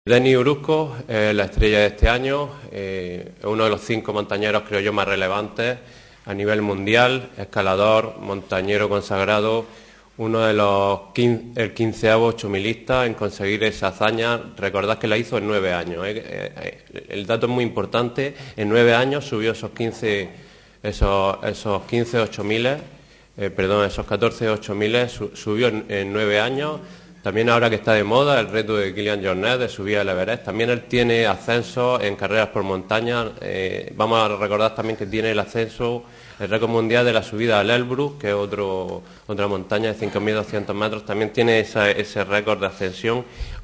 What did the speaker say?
Denis Orozco es la estrella de este año, es uno de los 5 montañeros, creo yo, más relevantes a nivel mundial, escalador, montañero consagrado, uno de los el 15º ochomilista en conseguir esa hazaña. Recordad que la hizo en 9 años, el dato es muy importante, en 9 años subió esos 14 ochomiles, subió en 9 años. También ahora que está de moda el reto de Kilian Jornet de subir al Everest, también él tiene ascensos en carreras por montaña. Vamos a recordar también que tiene el ascenso, el récord mundial de la subida al Elbrus, que es otra montaña de 5.200 metros, también tiene ese récord de ascensión.